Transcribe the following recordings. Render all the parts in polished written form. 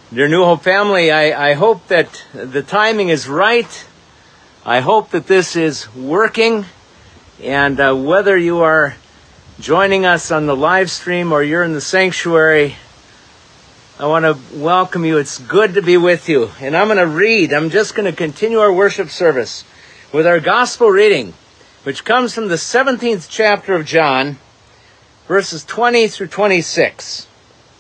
Dear New Hope family, I hope that the timing is right. I hope that this is working. And whether you are joining us on the live stream or you're in the sanctuary, I want to welcome you. It's good to be with you. And I'm just going to continue our worship service with our gospel reading, which comes from the 17th chapter of John, verses 20 through 26.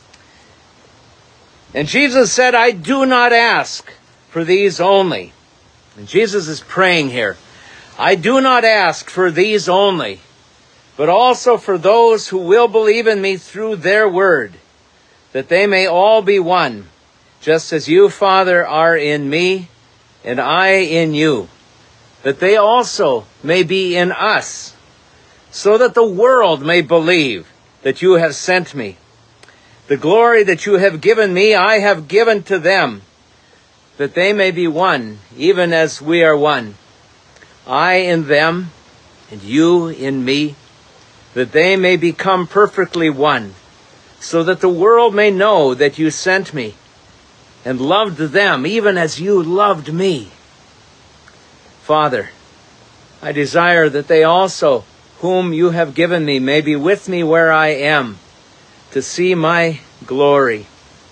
And Jesus said, I do not ask for these only. And Jesus is praying here. I do not ask for these only, but also for those who will believe in me through their word, that they may all be one, just as you, Father, are in me, and I in you, that they also may be in us, so that the world may believe that you have sent me. The glory that you have given me, I have given to them, that they may be one, even as we are one. I in them, and you in me, that they may become perfectly one, so that the world may know that you sent me, and loved them, even as you loved me. Father, I desire that they also, whom you have given me, may be with me where I am, to see my glory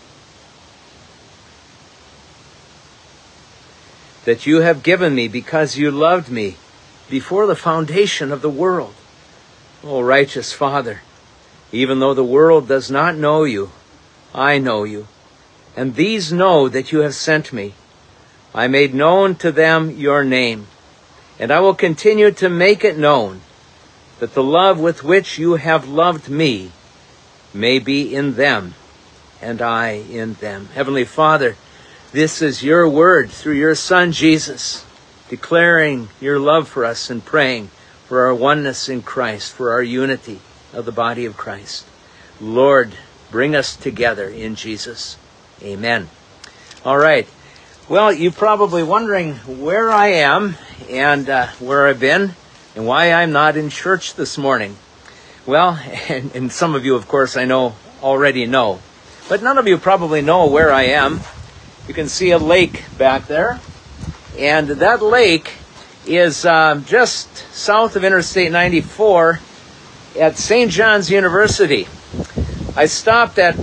that you have given me, because you loved me before the foundation of the world. O righteous Father, even though the world does not know you, I know you, and these know that you have sent me. I made known to them your name, and I will continue to make it known, that the love with which you have loved me may be in them, and I in them. Heavenly Father, this is your word through your Son, Jesus, declaring your love for us and praying for our oneness in Christ, for our unity of the body of Christ. Lord, bring us together in Jesus. Amen. All right. Well, you're probably wondering where I am and where I've been and why I'm not in church this morning. Well, and some of you, of course, I know already know. But none of you probably know where I am. You can see a lake back there. And that lake is just south of Interstate 94 at St. John's University. I stopped at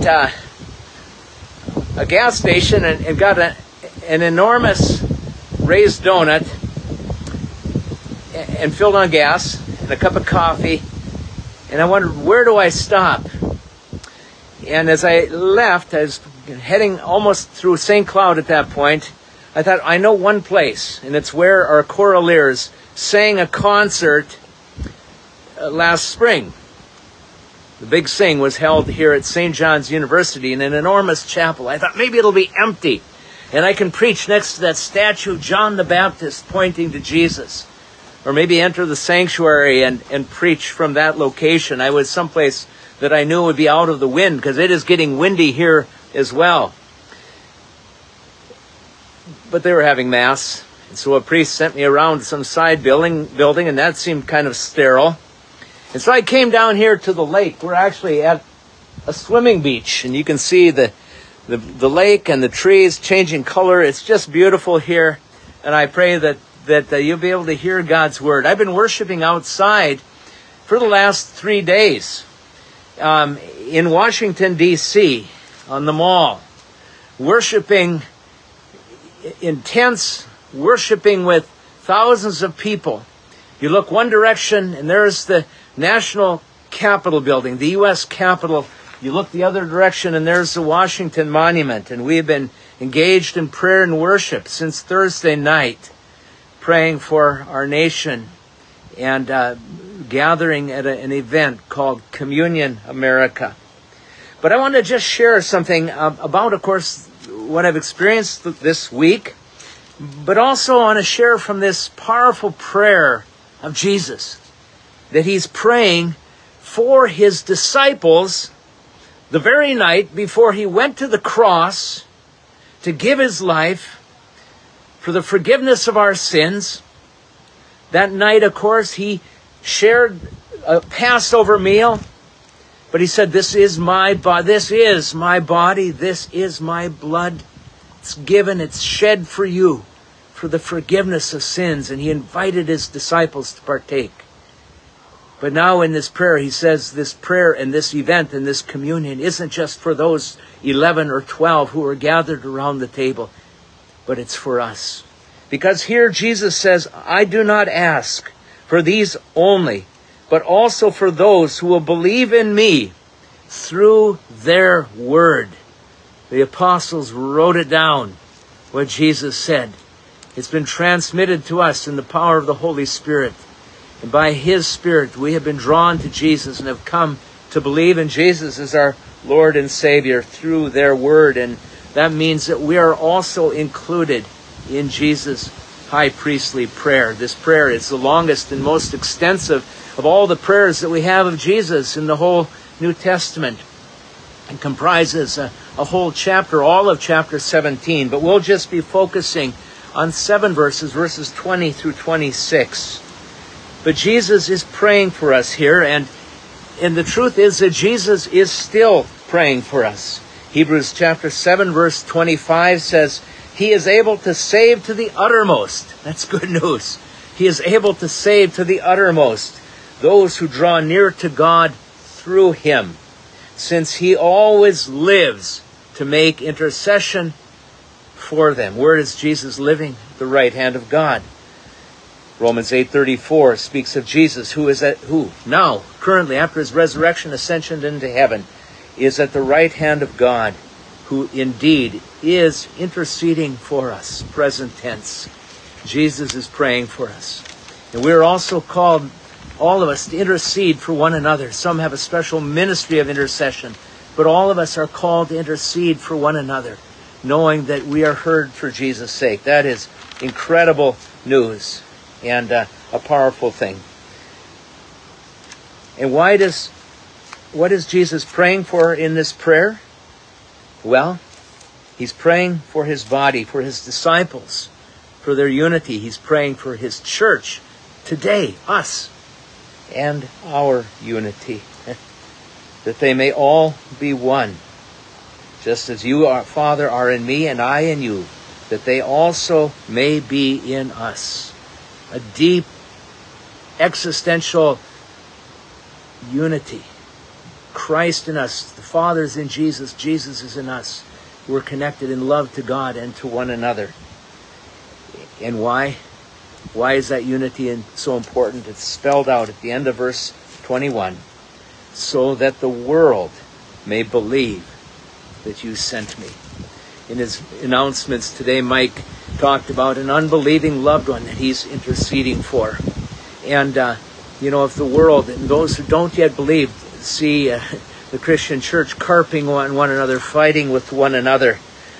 a gas station and got an enormous raised donut and filled on gas and a cup of coffee. And I wondered, where do I stop? And as I left, I was heading almost through St. Cloud at that point. I thought, I know one place, and it's where our choraleers sang a concert last spring. The big sing was held here at St. John's University in an enormous chapel. I thought, maybe it'll be empty, and I can preach next to that statue, John the Baptist, pointing to Jesus. Or maybe enter the sanctuary and preach from that location. I was someplace that I knew would be out of the wind, because it is getting windy here as well. But they were having Mass, and so a priest sent me around to some side building, and that seemed kind of sterile. And so I came down here to the lake. We're actually at a swimming beach, and you can see the lake and the trees changing color. It's just beautiful here, and I pray that you'll be able to hear God's word. I've been worshiping outside for the last 3 days in Washington, D.C., on the mall, worshiping, intense worshiping with thousands of people. You look one direction, and there's the National Capitol building, the U.S. Capitol. You look the other direction, and there's the Washington Monument. And we have been engaged in prayer and worship since Thursday night, praying for our nation and gathering at an event called Communion America. But I want to just share something about, of course, what I've experienced this week, but also I want to share from this powerful prayer of Jesus that he's praying for his disciples the very night before he went to the cross to give his life for the forgiveness of our sins. That night, of course, he shared a Passover meal But he said, this is my body, this is my body, this is my blood. It's given, it's shed for you, for the forgiveness of sins. And he invited his disciples to partake. But now in this prayer, he says this prayer and this event and this communion isn't just for those 11 or 12 who are gathered around the table, but it's for us. Because here Jesus says, I do not ask for these only, but also for those who will believe in me through their word. The apostles wrote it down, what Jesus said. It's been transmitted to us in the power of the Holy Spirit. And by his Spirit, we have been drawn to Jesus and have come to believe in Jesus as our Lord and Savior through their word. And that means that we are also included in Jesus' high priestly prayer. This prayer is the longest and most extensive of all the prayers that we have of Jesus in the whole New Testament. It comprises a whole chapter, all of chapter 17. But we'll just be focusing on 7 verses, verses 20 through 26. But Jesus is praying for us here, and the truth is that Jesus is still praying for us. Hebrews chapter 7, verse 25 says, he is able to save to the uttermost. That's good news. He is able to save to the uttermost those who draw near to God through him, since he always lives to make intercession for them. Where is Jesus living? At the right hand of God. Romans 8:34 speaks of Jesus, who now, currently, after his resurrection, ascension into heaven, is at the right hand of God, who indeed is interceding for us, present tense. Jesus is praying for us. And we're also called, all of us, to intercede for one another. Some have a special ministry of intercession, but all of us are called to intercede for one another, knowing that we are heard for Jesus' sake. That is incredible news and a powerful thing. And what is Jesus praying for in this prayer? Well, he's praying for his body, for his disciples, for their unity. He's praying for his church today, us, and our unity, that they may all be one, just as you, our Father, are in me and I in you, that they also may be in us. A deep, existential unity. Christ in us, the Father is in Jesus, Jesus is in us. We're connected in love to God and to one another. And why? Why is that unity so important? It's spelled out at the end of verse 21. So that the world may believe that you sent me. In his announcements today, Mike talked about an unbelieving loved one that he's interceding for. And, if the world and those who don't yet believe see the Christian church carping one another, fighting with one another,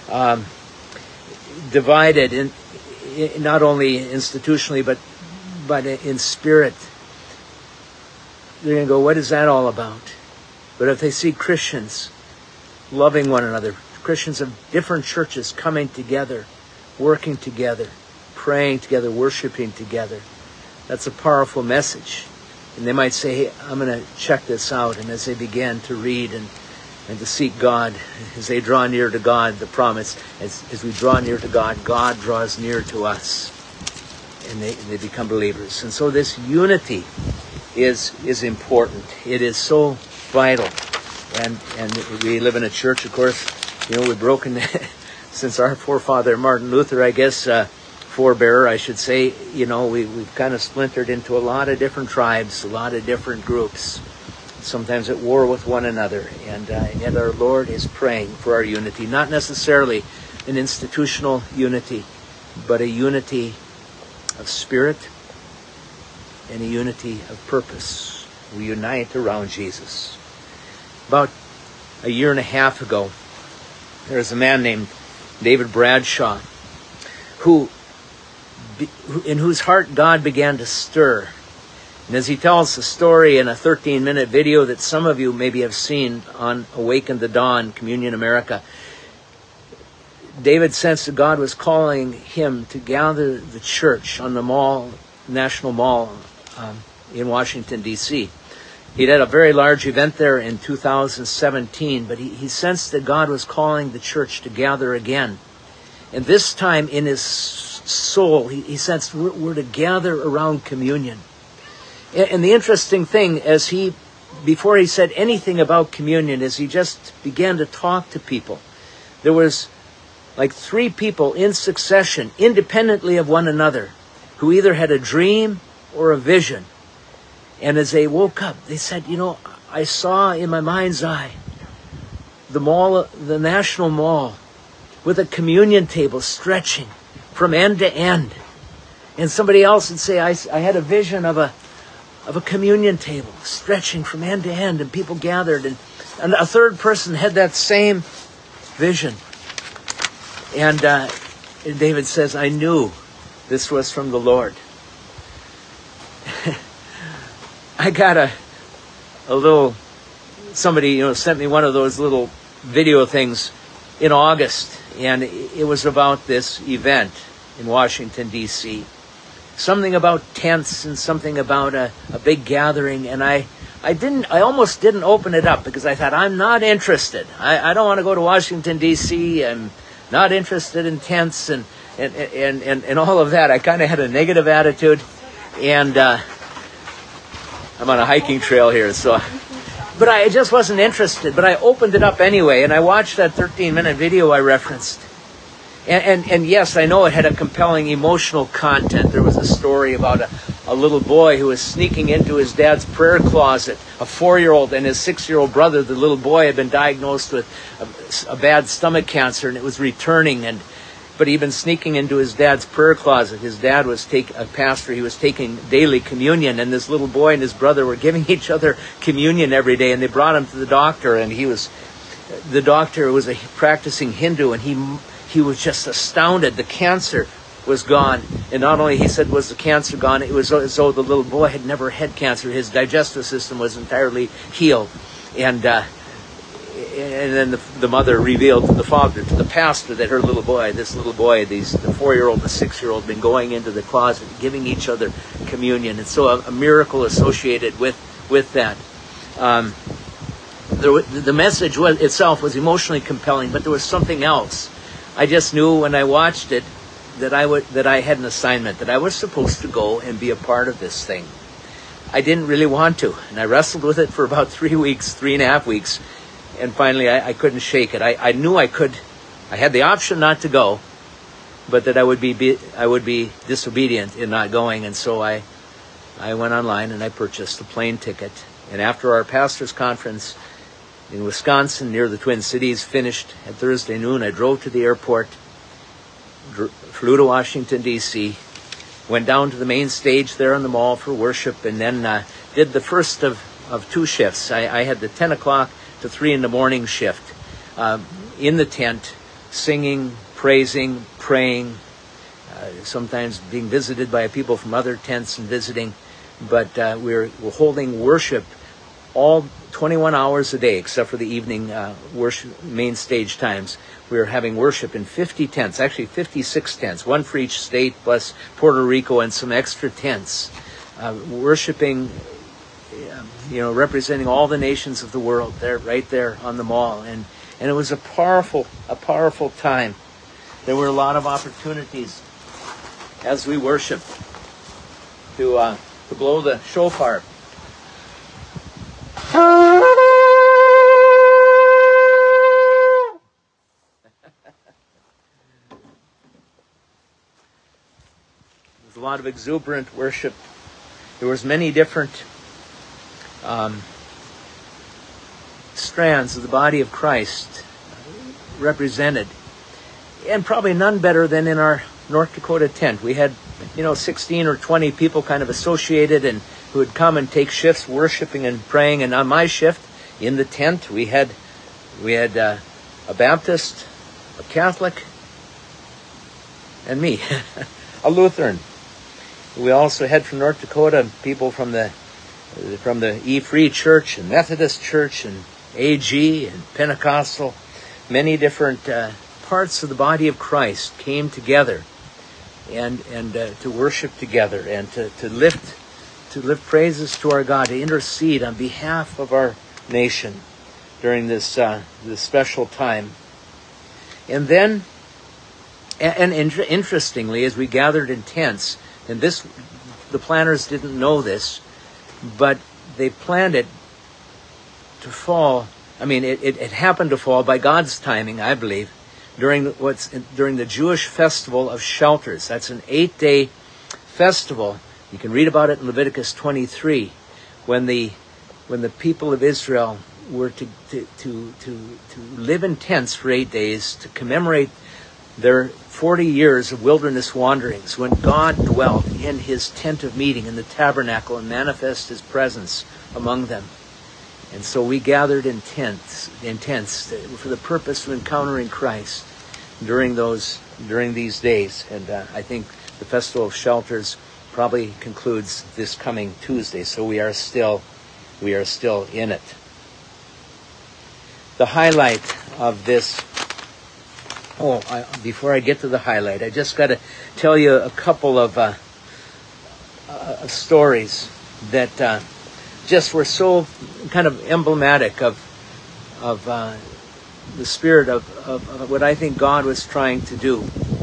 divided, in not only institutionally, but in spirit, they're going to go, what is that all about? But if they see Christians loving one another, Christians of different churches coming together, working together, praying together, worshiping together, that's a powerful message. And they might say, hey, I'm going to check this out. And as they begin to read and to seek God, as they draw near to God, the promise, as we draw near to God, God draws near to us. And they become believers. And so this unity is important. It is so vital. And we live in a church, of course, we've broken, since our forefather Martin Luther, I guess, forebearer, I should say, we've kind of splintered into a lot of different tribes, a lot of different groups, sometimes at war with one another. And yet our Lord is praying for our unity, not necessarily an institutional unity, but a unity of spirit and a unity of purpose. We unite around Jesus. About a year and a half ago, there was a man named David Bradshaw in whose heart God began to stir. And as he tells the story in a 13-minute video that some of you maybe have seen on Awaken the Dawn, Communion America, David sensed that God was calling him to gather the church on the National Mall in Washington, D.C. He'd had a very large event there in 2017, but he sensed that God was calling the church to gather again. And this time in his soul, he sensed we're to gather around communion. And the interesting thing, before he said anything about communion, is he just began to talk to people. There was like 3 people in succession, independently of one another, who either had a dream or a vision. And as they woke up, they said, I saw in my mind's eye the National Mall with a communion table stretching from end to end. And somebody else would say, I had a vision of a communion table stretching from end to end, and people gathered. And a third person had that same vision. And David says, I knew this was from the Lord. I got a little, somebody sent me one of those little video things in August, and it was about this event in Washington, D.C. Something about tents and something about a big gathering, and I almost didn't open it up because I thought, I'm not interested. I don't want to go to Washington, D.C. I'm not interested in tents and all of that. I kind of had a negative attitude, and I'm on a hiking trail here, but I just wasn't interested. But I opened it up anyway, and I watched that 13-minute video I referenced. And yes, I know it had a compelling emotional content. There was a story about a little boy who was sneaking into his dad's prayer closet, a 4-year-old, and his 6-year-old brother. The little boy had been diagnosed with a bad stomach cancer, and it was returning, but he'd been sneaking into his dad's prayer closet. His dad was a pastor. He was taking daily communion, and this little boy and his brother were giving each other communion every day, and they brought him to the doctor, and the doctor was a practicing Hindu, and he was just astounded. The cancer was gone. And not only, he said, was the cancer gone, it was as though the little boy had never had cancer. His digestive system was entirely healed. And then the mother revealed to the father, to the pastor, that this little boy, the 4-year-old, the 6-year-old, been going into the closet, giving each other communion. And so a miracle associated with that. The message itself was emotionally compelling, but there was something else. I just knew when I watched it that I had an assignment, that I was supposed to go and be a part of this thing. I didn't really want to, and I wrestled with it for about 3.5 weeks, and finally I couldn't shake it. I knew I could. I had the option not to go, but that I would be disobedient in not going, and so I went online and I purchased a plane ticket. And after our pastor's conference in Wisconsin, near the Twin Cities, finished at Thursday noon, I drove to the airport, flew to Washington, D.C., went down to the main stage there in the mall for worship, and then did the first of 2 shifts. I had the 10 o'clock to 3 in the morning shift, in the tent, singing, praising, praying, sometimes being visited by people from other tents and visiting. But we're holding worship all 21 hours a day, except for the evening worship main stage times. We were having worship in 50 tents, actually 56 tents, one for each state, plus Puerto Rico and some extra tents, worshiping, representing all the nations of the world there, right there on the mall. And it was a powerful time. There were a lot of opportunities as we worshiped to blow the shofar. There was a lot of exuberant worship. There was many different strands of the body of Christ represented, and probably none better than in our North Dakota tent. We had 16 or 20 people kind of associated, and who would come and take shifts worshiping and praying. And on my shift in the tent, we had a Baptist, a Catholic, and me, a Lutheran. We also had from North Dakota people from the E-Free Church and Methodist Church and AG and Pentecostal. Many different parts of the body of Christ came together and to worship together and to lift to lift praises to our God, to intercede on behalf of our nation during this special time. And then, interestingly, as we gathered in tents, and the planners didn't know this, but they planned it to fall. I mean, it happened to fall by God's timing, I believe, during the Jewish festival of shelters. That's an 8-day festival. You can read about it in Leviticus 23, when the people of Israel were to live in tents for 8 days to commemorate their 40 years of wilderness wanderings, when God dwelt in his tent of meeting in the tabernacle and manifest his presence among them. And so we gathered in tents for the purpose of encountering Christ during these days. And I think the Festival of Shelters probably concludes this coming Tuesday. So we are still in it. The highlight of this. Before I get to the highlight, I just got to tell you a couple of stories that just were so kind of emblematic of the spirit of what I think God was trying to do.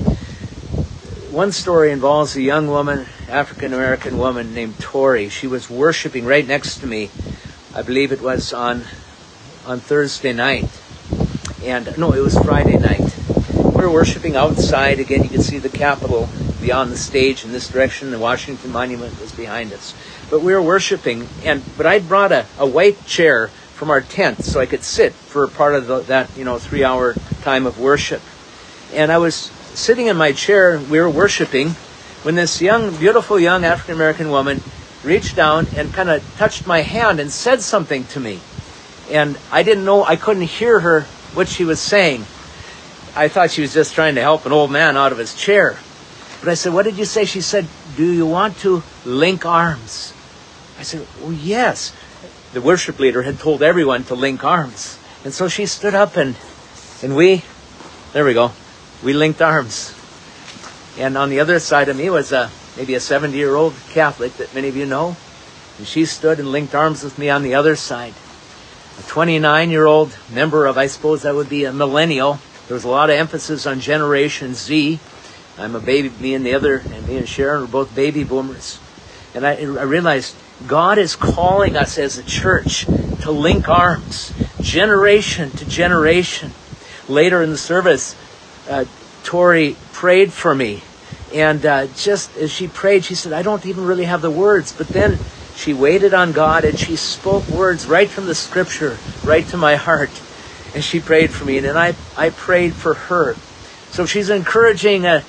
One story involves a young woman, African-American woman named Tori. She was worshiping right next to me. I believe it was on Thursday night. And no, it was Friday night. We were worshiping outside. Again, you can see the Capitol beyond the stage in this direction. The Washington Monument was behind us. But we were worshiping, but I'd brought a white chair from our tent so I could sit for part of that 3-hour time of worship. And I was sitting in my chair, we were worshiping, when this beautiful young African-American woman reached down and kind of touched my hand and said something to me. And I didn't know, I couldn't hear her, what she was saying. I thought she was just trying to help an old man out of his chair. But I said, "What did you say?" She said, "Do you want to link arms?" I said, "Oh, yes." The worship leader had told everyone to link arms. And so she stood up and we linked arms. And on the other side of me was maybe a 70-year-old Catholic that many of you know. And she stood and linked arms with me on the other side. A 29-year-old member of, I suppose that would be a millennial. There was a lot of emphasis on Generation Z. I'm a baby, me and Sharon are both baby boomers. And I realized God is calling us as a church to link arms, generation to generation. Later in the service, Tori prayed for me. And just as she prayed, she said, "I don't even really have the words." But then she waited on God and she spoke words right from the scripture, right to my heart. And she prayed for me, and then I prayed for her. So she's encouraging an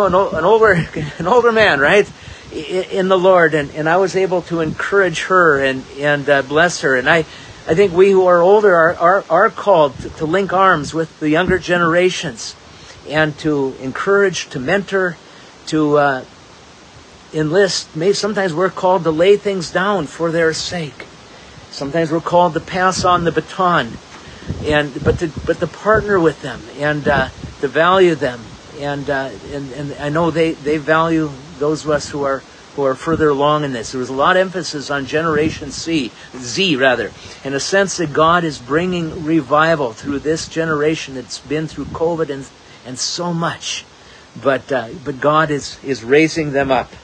older man, right, in the Lord, and I was able to encourage her and bless her. And I think we who are older are called to link arms with the younger generations, and to encourage, to mentor, to enlist. Sometimes we're called to lay things down for their sake. Sometimes we're called to pass on the baton. But to partner with them and to value them, and I know they value those of us who are further along in this. There was a lot of emphasis on Generation Z, and a sense that God is bringing revival through this generation that's been through COVID and so much, but God is raising them up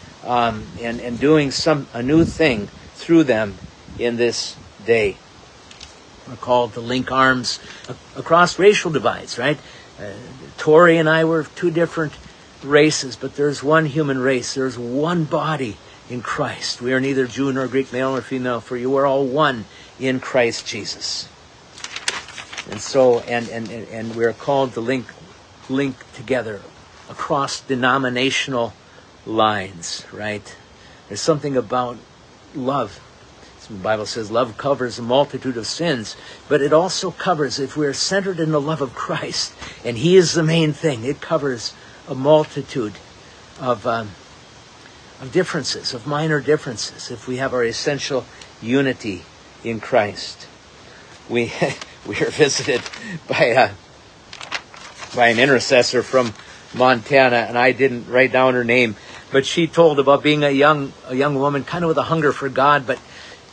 and doing a new thing through them in this day. We're called to link arms across racial divides, right? Tori and I were two different races, but there's one human race. There's one body in Christ. We are neither Jew nor Greek, male nor female, for you are all one in Christ Jesus. And so, and we're called to link together across denominational lines, right? There's something about love. The Bible says love covers a multitude of sins, but it also covers, if we're centered in the love of Christ, and He is the main thing, it covers a multitude of differences, of minor differences, if we have our essential unity in Christ. We are visited by an intercessor from Montana, and I didn't write down her name, But she told about being a young woman, kind of with a hunger for God, but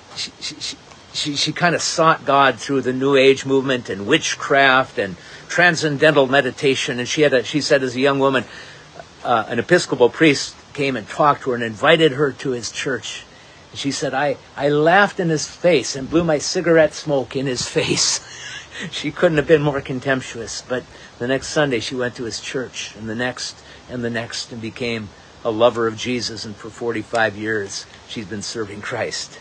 she kind of sought God through the New Age movement and witchcraft and transcendental meditation. And she said as a young woman, an Episcopal priest came and talked to her and invited her to his church. And she said, I laughed in his face and blew my cigarette smoke in his face. She couldn't have been more contemptuous. But the next Sunday she went to his church, and the next, and became a lover of Jesus. And for 45 years she's been serving Christ.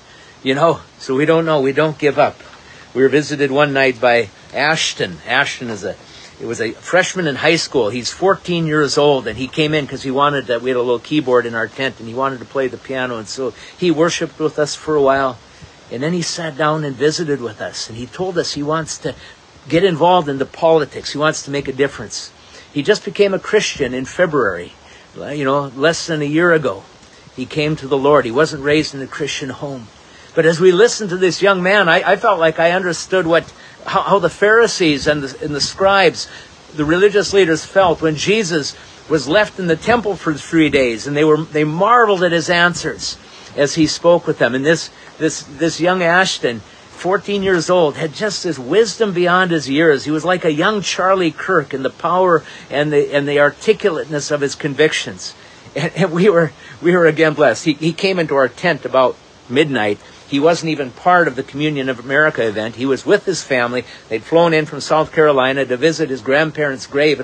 So we don't know. We don't give up. We were visited one night by Ashton. Ashton was a freshman in high school. He's 14 years old, and he came in because we had a little keyboard in our tent, and he wanted to play the piano. And so he worshiped with us for a while, and then he sat down and visited with us. And he told us he wants to get involved into politics. He wants to make a difference. He just became a Christian in February, less than a year ago. He came to the Lord. He wasn't raised in a Christian home. But as we listened to this young man, I felt like I understood how the Pharisees and the scribes, the religious leaders, felt when Jesus was left in the temple for 3 days, and they marveled at his answers as he spoke with them. And this young Ashton, 14 years old, had just this wisdom beyond his years. He was like a young Charlie Kirk in the power and the articulateness of his convictions. And we were again blessed. He came into our tent about midnight. He wasn't even part of the Communion of America event. He was with his family. They'd flown in from South Carolina to visit his grandparents' graves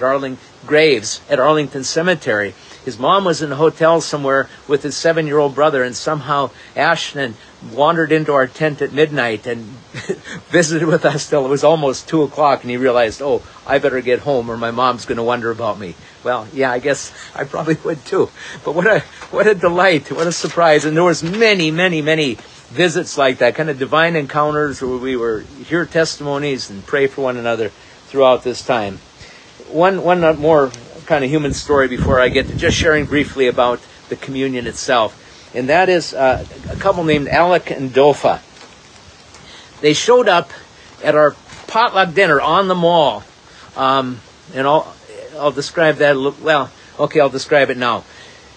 at Arlington Cemetery. His mom was in a hotel somewhere with his 7-year-old brother, and somehow Ashton wandered into our tent at midnight and visited with us till it was almost 2 o'clock, and he realized, I better get home or my mom's going to wonder about me. Well, yeah, I guess I probably would too. But what a delight, what a surprise. And there was many, many, many visits like that, kind of divine encounters where we were hear testimonies and pray for one another throughout this time. One more kind of human story before I get to just sharing briefly about the communion itself. And that is a couple named Alec and Dofa. They showed up at our potluck dinner on the mall. And I'll describe that I'll describe it now.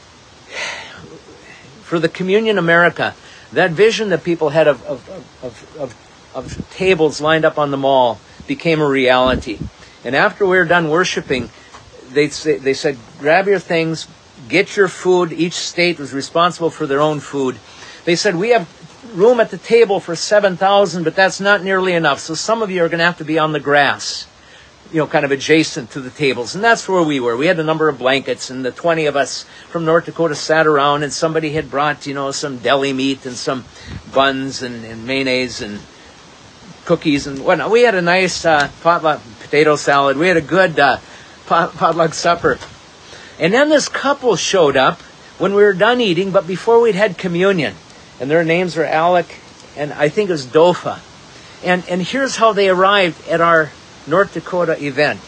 For the Communion America, that vision that people had of tables lined up on the mall became a reality. And after we were done worshiping, they said, grab your things, get your food. Each state was responsible for their own food. They said, we have room at the table for 7,000, but that's not nearly enough. So some of you are going to have to be on the grass, kind of adjacent to the tables. And that's where we were. We had a number of blankets, and the 20 of us from North Dakota sat around, and somebody had brought, some deli meat and some buns and mayonnaise and cookies and whatnot. We had a nice potluck potato salad. We had a good potluck supper. And then this couple showed up when we were done eating, but before we'd had communion. And their names were Alec and I think it was Dofa. And here's how they arrived at our North Dakota event.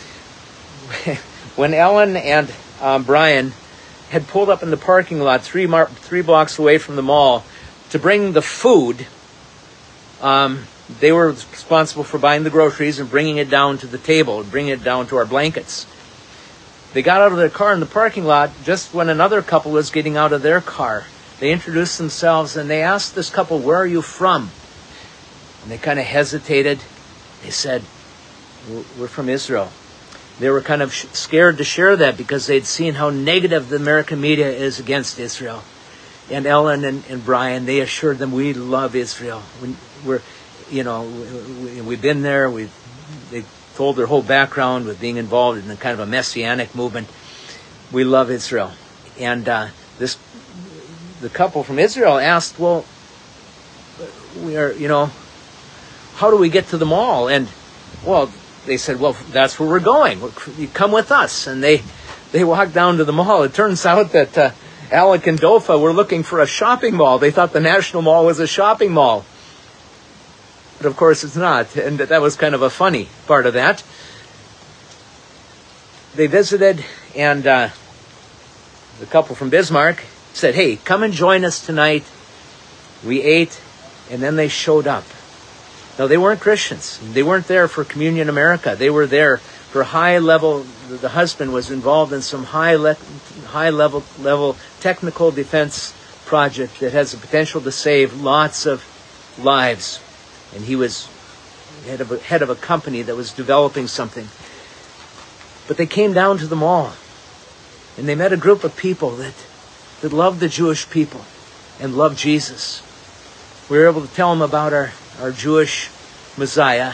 When Ellen and Brian had pulled up in the parking lot 3 blocks away from the mall to bring the food, they were responsible for buying the groceries and bringing it down to the table, bringing it down to our blankets. They got out of their car in the parking lot just when another couple was getting out of their car. They introduced themselves and they asked this couple, where are you from? And they kind of hesitated. They said, we're from Israel. They were kind of scared to share that because they'd seen how negative the American media is against Israel. And Ellen and Brian, they assured them, we love Israel. We've been there. They told their whole background with being involved in a kind of a messianic movement. We love Israel. And the couple from Israel asked, well, how do we get to the mall? And, well, they said, well, that's where we're going. You come with us. And they walked down to the mall. It turns out that Alec and Dofa were looking for a shopping mall. They thought the National Mall was a shopping mall. But of course it's not. And that was kind of a funny part of that. They visited, and the couple from Bismarck said, hey, come and join us tonight. We ate, and then they showed up. Now, they weren't Christians. They weren't there for Communion America. They were there for for the husband was involved in some high level technical defense project that has the potential to save lots of lives. And he was head of a company that was developing something. But they came down to the mall, and they met a group of people that loved the Jewish people and loved Jesus. We were able to tell them about our Jewish Messiah.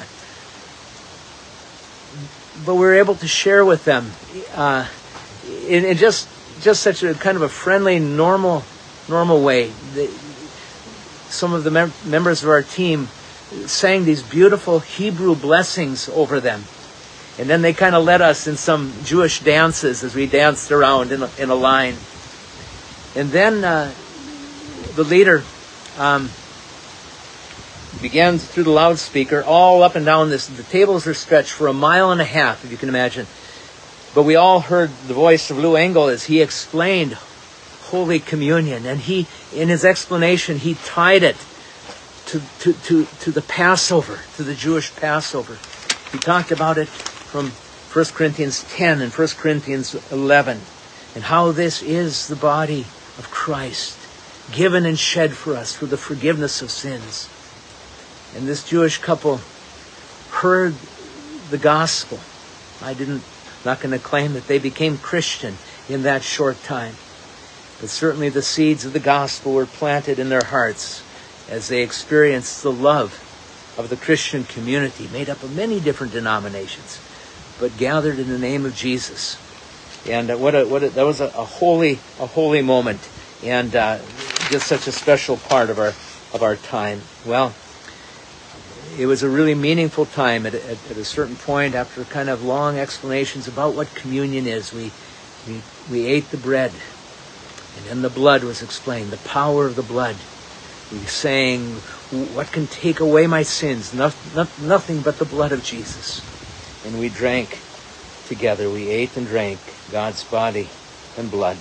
But we were able to share with them in just such a kind of a friendly, normal way. Some of the members of our team sang these beautiful Hebrew blessings over them. And then they kind of led us in some Jewish dances as we danced around in a line. And then the leader began through the loudspeaker all up and down this. The tables are stretched for 1.5 miles, if you can imagine. But we all heard the voice of Lou Engle as he explained Holy Communion. And in his explanation, he tied it to the Passover, to the Jewish Passover. He talked about it from 1 Corinthians 10 and 1 Corinthians 11, and how this is the body of Christ, given and shed for us for the forgiveness of sins. And this Jewish couple heard the gospel. Not going to claim that they became Christian in that short time, but certainly the seeds of the gospel were planted in their hearts as they experienced the love of the Christian community, made up of many different denominations, but gathered in the name of Jesus. And that was a holy moment, and just such a special part of our time. Well, it was a really meaningful time. At a certain point, after kind of long explanations about what communion is, we ate the bread, and then the blood was explained, the power of the blood. We sang, "What can take away my sins? Nothing but the blood of Jesus." And we drank together. We ate and drank God's body and blood.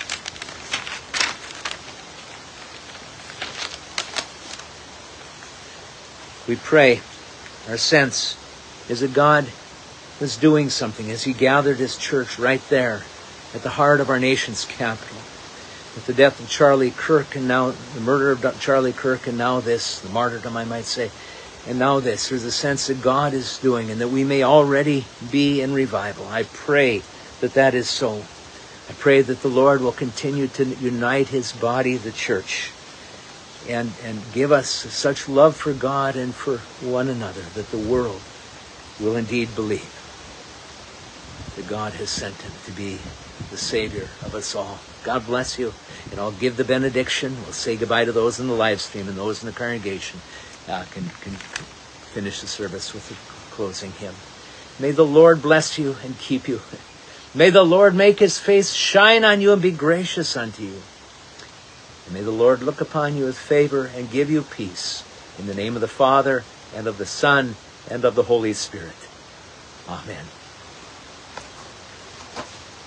We pray. Our sense is that God was doing something as He gathered His church right there at the heart of our nation's capital. With the death of Charlie Kirk, and now the murder of Charlie Kirk, and now this, the martyrdom, I might say, and now this, there's a sense that God is doing, and that we may already be in revival. I pray that is so. I pray that the Lord will continue to unite His body, the church, and give us such love for God and for one another that the world will indeed believe that God has sent Him to be the Savior of us all. God bless you, and I'll give the benediction. We'll say goodbye to those in the live stream, and those in the congregation can finish the service with a closing hymn. May the Lord bless you and keep you. May the Lord make His face shine on you and be gracious unto you. And may the Lord look upon you with favor and give you peace. In the name of the Father, and of the Son, and of the Holy Spirit. Amen.